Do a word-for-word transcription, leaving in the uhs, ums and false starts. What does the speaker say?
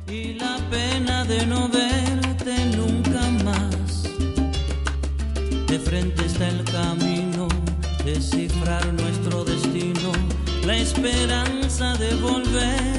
y la pena de no verte nunca más. De frente está el camino, descifrar nuestro destino, la esperanza de volver